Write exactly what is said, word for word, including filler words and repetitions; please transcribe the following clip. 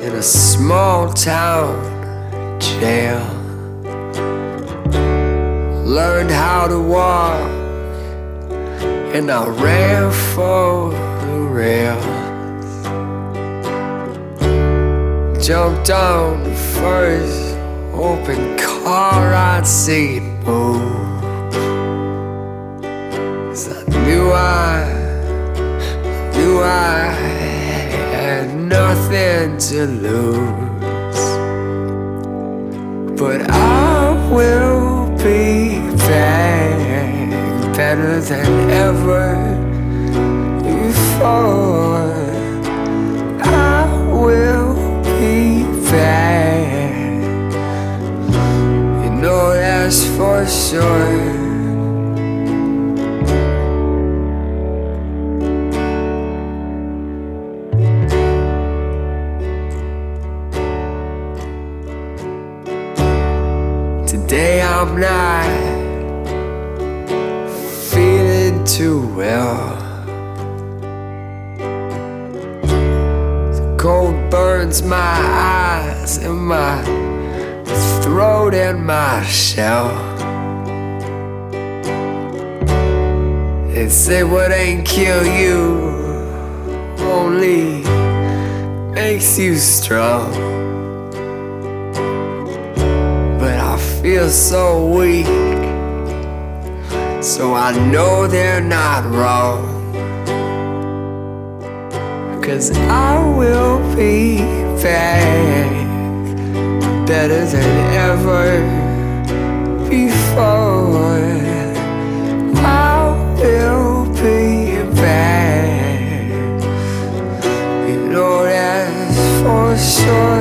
in a small town jail. Learned how to walk and I ran for the rails. Jumped on the first open car I'd seen move. 'Cause I knew I, knew I had nothing to lose. But I will be back better than ever before. I will be back, you know that's for sure. Today I'm not feeling too well. The cold burns my eyes and my throat and my shell. They say what ain't kill you only makes you strong. I feel so weak, so I know they're not wrong. 'Cause I will be back better than ever before. I will be back, you know that's for sure.